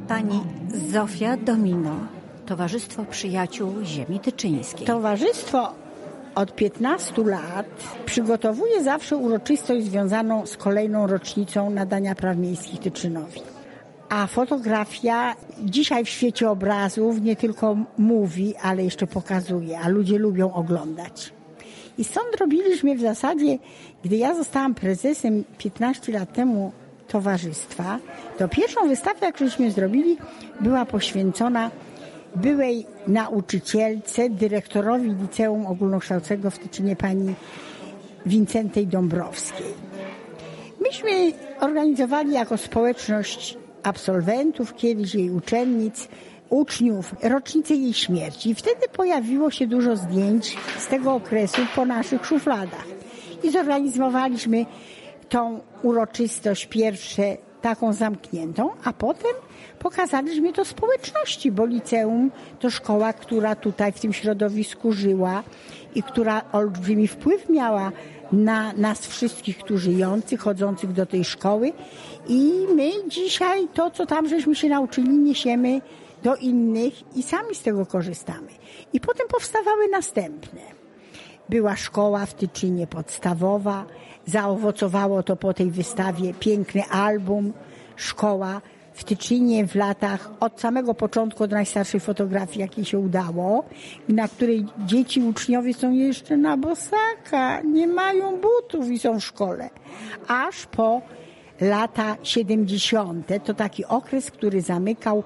Pani Zofia Domino, Towarzystwo Przyjaciół Ziemi Tyczyńskiej. Towarzystwo od 15 lat przygotowuje zawsze uroczystość związaną z kolejną rocznicą nadania praw miejskich Tyczynowi. A fotografia dzisiaj w świecie obrazów nie tylko mówi, ale jeszcze pokazuje, a ludzie lubią oglądać. I stąd robiliśmy w zasadzie, gdy ja zostałam prezesem 15 lat temu towarzystwa, to pierwszą wystawę, jak żeśmy zrobili, była poświęcona byłej nauczycielce, dyrektorowi Liceum Ogólnokształcącego w Tyczynie, pani Wincentej Dąbrowskiej. Myśmy organizowali jako społeczność absolwentów, kiedyś jej uczennic, uczniów, rocznicę jej śmierci. I wtedy pojawiło się dużo zdjęć z tego okresu po naszych szufladach. I zorganizowaliśmy tą uroczystość pierwsze taką zamkniętą, a potem pokazaliśmy to społeczności, bo liceum to szkoła, która tutaj w tym środowisku żyła i która olbrzymi wpływ miała na nas wszystkich tu żyjących, chodzących do tej szkoły. I my dzisiaj to, co tam żeśmy się nauczyli, niesiemy do innych i sami z tego korzystamy. I potem powstawały następne. Była szkoła w Tyczynie podstawowa, zaowocowało to po tej wystawie piękny album, szkoła w Tyczynie w latach od samego początku, od najstarszej fotografii, jakiej się udało, na której dzieci, uczniowie są jeszcze na bosaka, nie mają butów i są w szkole. Aż po lata 70. To taki okres, który zamykał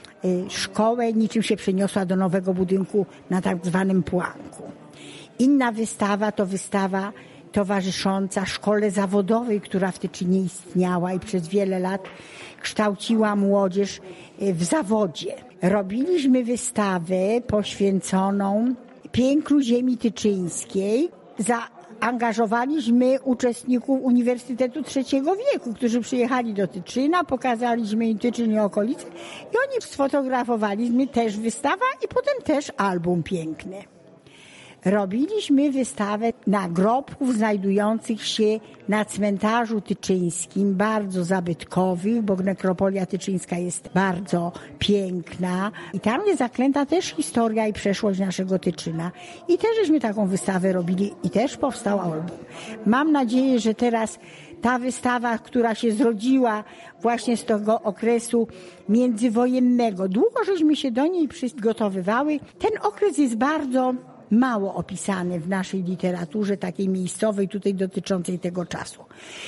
szkołę, niczym się przeniosła do nowego budynku na tak zwanym Płanku. Inna wystawa to wystawa towarzysząca szkole zawodowej, która w Tyczynie istniała i przez wiele lat kształciła młodzież w zawodzie. Robiliśmy wystawę poświęconą pięknu ziemi tyczyńskiej. Zaangażowaliśmy uczestników Uniwersytetu Trzeciego Wieku, którzy przyjechali do Tyczyna, pokazaliśmy im Tyczyn i okolice i oni sfotografowaliśmy też wystawa i potem też album piękny. Robiliśmy wystawę nagrobków znajdujących się na cmentarzu tyczyńskim, bardzo zabytkowych, bo nekropolia tyczyńska jest bardzo piękna. I tam jest zaklęta też historia i przeszłość naszego Tyczyna. I też żeśmy taką wystawę robili i też powstał album. Mam nadzieję, że teraz ta wystawa, która się zrodziła właśnie z tego okresu międzywojennego, długo żeśmy się do niej przygotowywały. Ten okres jest bardzo mało opisany w naszej literaturze takiej miejscowej, tutaj dotyczącej tego czasu.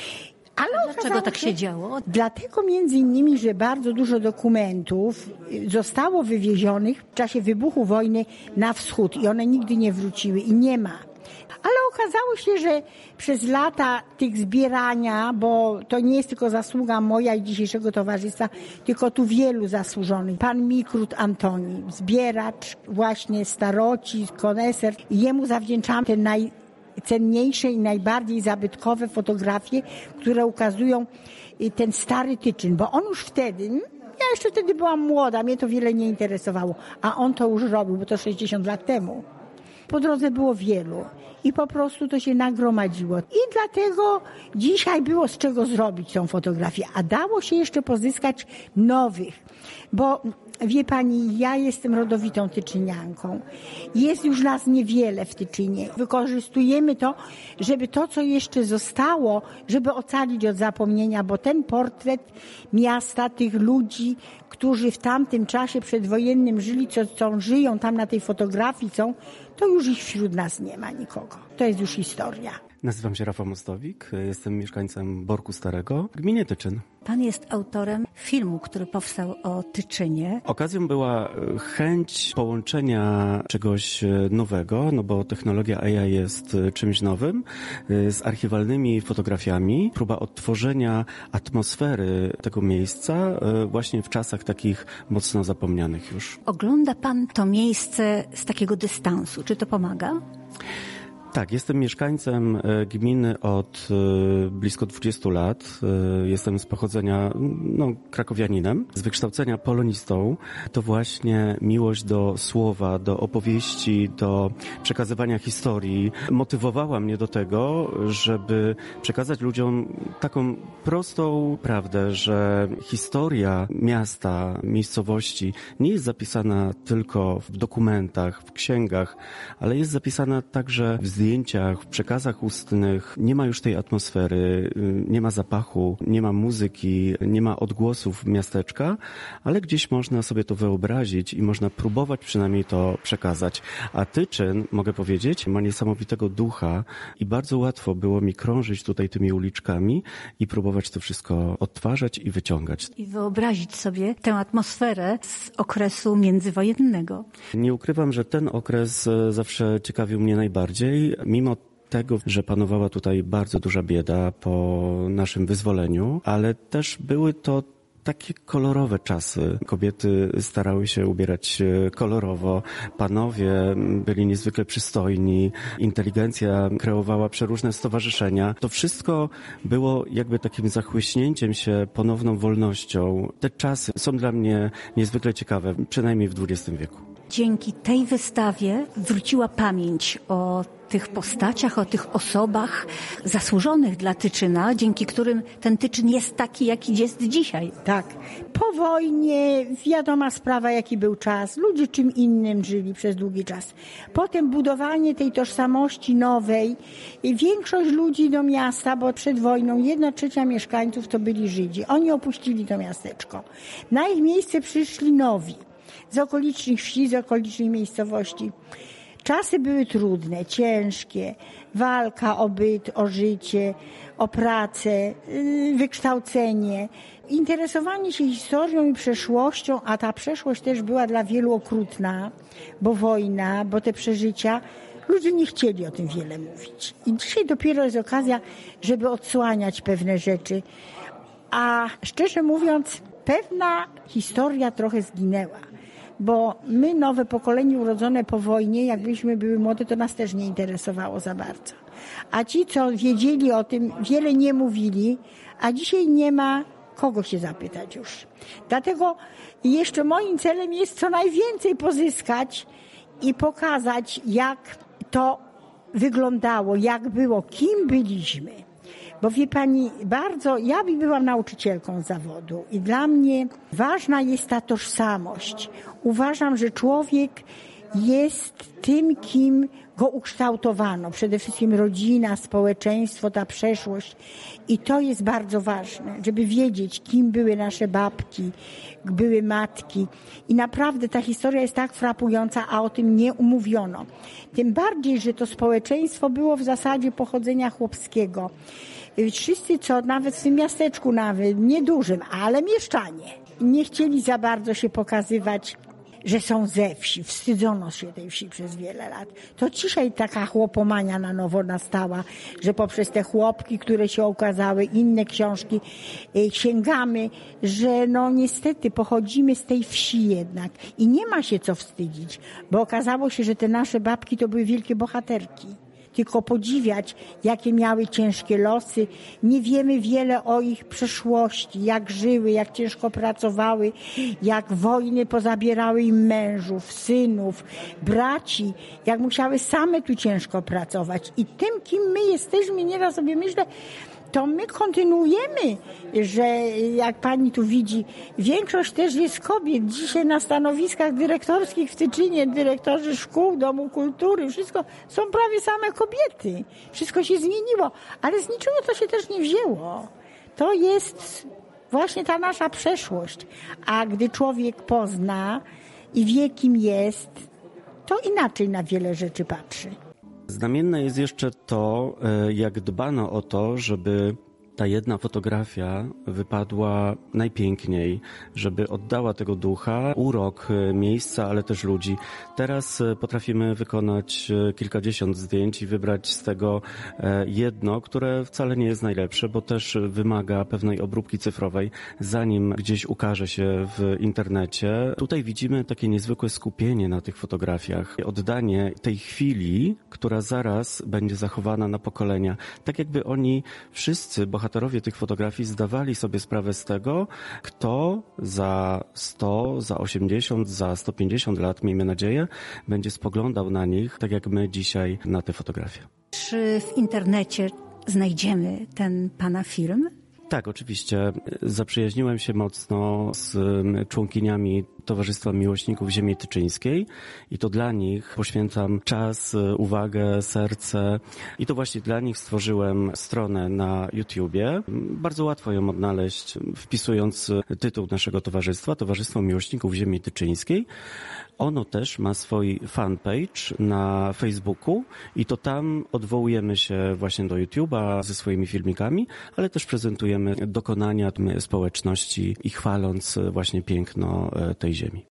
Ale dlaczego tak się działo? Dlatego między innymi, że bardzo dużo dokumentów zostało wywiezionych w czasie wybuchu wojny na wschód i one nigdy nie wróciły i nie ma. Ale okazało się, że przez lata tych zbierania, bo to nie jest tylko zasługa moja i dzisiejszego towarzystwa, tylko tu wielu zasłużonych. Pan Mikrut Antoni, zbieracz właśnie staroci, koneser. Jemu zawdzięczam te najcenniejsze i najbardziej zabytkowe fotografie, które ukazują ten stary Tyczyn, bo on już wtedy... Ja jeszcze wtedy byłam młoda, mnie to wiele nie interesowało, a on to już robił, bo to 60 lat temu. Po drodze było wielu i po prostu to się nagromadziło. I dlatego dzisiaj było z czego zrobić tą fotografię, a dało się jeszcze pozyskać nowych, bo wie pani, ja jestem rodowitą tyczynianką. Jest już nas niewiele w Tyczynie. Wykorzystujemy to, żeby to, co jeszcze zostało, żeby ocalić od zapomnienia, bo ten portret miasta, tych ludzi, którzy w tamtym czasie przedwojennym żyli, co żyją tam na tej fotografii, to już ich wśród nas nie ma nikogo. To jest już historia. Nazywam się Rafał Mostowik, jestem mieszkańcem Borku Starego w gminie Tyczyn. Pan jest autorem filmu, który powstał o Tyczynie. Okazją była chęć połączenia czegoś nowego, no bo technologia AI jest czymś nowym, z archiwalnymi fotografiami. Próba odtworzenia atmosfery tego miejsca właśnie w czasach takich mocno zapomnianych już. Ogląda pan to miejsce z takiego dystansu. Czy to pomaga? Tak, jestem mieszkańcem gminy od blisko 20 lat. Jestem z pochodzenia krakowianinem, z wykształcenia polonistą. To właśnie miłość do słowa, do opowieści, do przekazywania historii motywowała mnie do tego, żeby przekazać ludziom taką prostą prawdę, że historia miasta, miejscowości nie jest zapisana tylko w dokumentach, w księgach, ale jest zapisana także w zdjęciach, w przekazach ustnych. Nie ma już tej atmosfery, nie ma zapachu, nie ma muzyki, nie ma odgłosów miasteczka, ale gdzieś można sobie to wyobrazić i można próbować przynajmniej to przekazać. A Tyczyn, mogę powiedzieć, ma niesamowitego ducha i bardzo łatwo było mi krążyć tutaj tymi uliczkami i próbować to wszystko odtwarzać i wyciągać. I wyobrazić sobie tę atmosferę z okresu międzywojennego. Nie ukrywam, że ten okres zawsze ciekawił mnie najbardziej, mimo tego, że panowała tutaj bardzo duża bieda po naszym wyzwoleniu, ale też były to takie kolorowe czasy. Kobiety starały się ubierać kolorowo, panowie byli niezwykle przystojni, inteligencja kreowała przeróżne stowarzyszenia. To wszystko było jakby takim zachłyśnięciem się ponowną wolnością. Te czasy są dla mnie niezwykle ciekawe, przynajmniej w XX wieku. Dzięki tej wystawie wróciła pamięć o tych postaciach, o tych osobach zasłużonych dla Tyczyna, dzięki którym ten Tyczyn jest taki, jaki jest dzisiaj. Tak. Po wojnie wiadoma sprawa, jaki był czas. Ludzie czym innym żyli przez długi czas. Potem budowanie tej tożsamości nowej. I większość ludzi do miasta, bo przed wojną 1/3 mieszkańców to byli Żydzi. Oni opuścili to miasteczko. Na ich miejsce przyszli nowi. Z okolicznych wsi, z okolicznych miejscowości. Czasy były trudne, ciężkie. Walka o byt, o życie, o pracę, wykształcenie. Interesowanie się historią i przeszłością, a ta przeszłość też była dla wielu okrutna, bo wojna, bo te przeżycia. Ludzie nie chcieli o tym wiele mówić. I dzisiaj dopiero jest okazja, żeby odsłaniać pewne rzeczy. A szczerze mówiąc, pewna historia trochę zginęła. Bo my, nowe pokolenie urodzone po wojnie, jakbyśmy były młode, to nas też nie interesowało za bardzo. A ci, co wiedzieli o tym, wiele nie mówili, a dzisiaj nie ma kogo się zapytać już. Dlatego jeszcze moim celem jest co najwięcej pozyskać i pokazać, jak to wyglądało, jak było, kim byliśmy. Bo wie pani, ja byłam nauczycielką z zawodu i dla mnie ważna jest ta tożsamość. Uważam, że człowiek jest tym, kim go ukształtowano. Przede wszystkim rodzina, społeczeństwo, ta przeszłość. I to jest bardzo ważne, żeby wiedzieć, kim były nasze babki, były matki. I naprawdę ta historia jest tak frapująca, a o tym nie umówiono. Tym bardziej, że to społeczeństwo było w zasadzie pochodzenia chłopskiego. Wszyscy, co nawet w tym miasteczku, nawet niedużym, ale mieszczanie, nie chcieli za bardzo się pokazywać, że są ze wsi. Wstydzono się tej wsi przez wiele lat. To dzisiaj taka chłopomania na nowo nastała, że poprzez te chłopki, które się okazały, inne książki, sięgamy, że niestety pochodzimy z tej wsi jednak i nie ma się co wstydzić, bo okazało się, że te nasze babki to były wielkie bohaterki. Tylko podziwiać, jakie miały ciężkie losy. Nie wiemy wiele o ich przeszłości, jak żyły, jak ciężko pracowały, jak wojny pozabierały im mężów, synów, braci, jak musiały same tu ciężko pracować. I tym, kim my jesteśmy, nieraz sobie myślę, to my kontynuujemy, że jak pani tu widzi, większość też jest kobiet. Dzisiaj na stanowiskach dyrektorskich w Tyczynie, dyrektorzy szkół, domu kultury, wszystko są prawie same kobiety. Wszystko się zmieniło, ale z niczego to się też nie wzięło. To jest właśnie ta nasza przeszłość. A gdy człowiek pozna i wie, kim jest, to inaczej na wiele rzeczy patrzy. Znamienne jest jeszcze to, jak dbano o to, żeby ta jedna fotografia wypadła najpiękniej, żeby oddała tego ducha, urok miejsca, ale też ludzi. Teraz potrafimy wykonać kilkadziesiąt zdjęć i wybrać z tego jedno, które wcale nie jest najlepsze, bo też wymaga pewnej obróbki cyfrowej, zanim gdzieś ukaże się w internecie. Tutaj widzimy takie niezwykłe skupienie na tych fotografiach, oddanie tej chwili, która zaraz będzie zachowana na pokolenia. Tak jakby oni wszyscy, bohaterowie tych fotografii, zdawali sobie sprawę z tego, kto za 100, za 80, za 150 lat, miejmy nadzieję, będzie spoglądał na nich, tak jak my dzisiaj na te fotografie. Czy w internecie znajdziemy ten pana film? Tak, oczywiście. Zaprzyjaźniłem się mocno z członkiniami Towarzystwa Miłośników Ziemi Tyczyńskiej i to dla nich poświęcam czas, uwagę, serce i to właśnie dla nich stworzyłem stronę na YouTubie. Bardzo łatwo ją odnaleźć, wpisując tytuł naszego towarzystwa, Towarzystwo Miłośników Ziemi Tyczyńskiej. Ono też ma swój fanpage na Facebooku i to tam odwołujemy się właśnie do YouTube'a ze swoimi filmikami, ale też prezentujemy dokonania społeczności i chwaląc właśnie piękno tej ziemi.